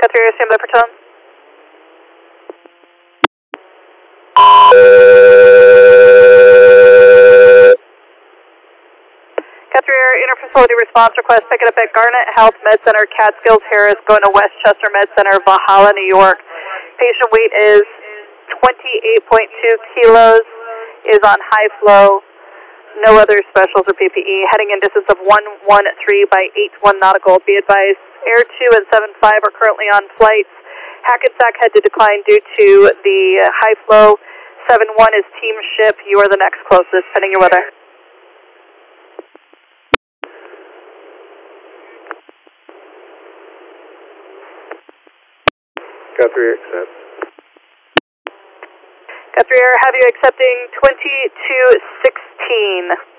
Area, stand by for tone. Area, interfacility response request, pick it up at Garnet Health Med Center, Catskills Harris, going to Westchester Med Center, Valhalla, New York. Patient weight is 28.2 kilos, is on high flow, no other specials or PPE, heading in distance of 113 by 81 nautical. Be advised, Air 2 and 75 are currently on flights. Hackensack had to decline due to the high flow. 71 is team ship. You are the next closest, pending your weather. Guthrie, accept. Guthrie Air, have you accepting 2216.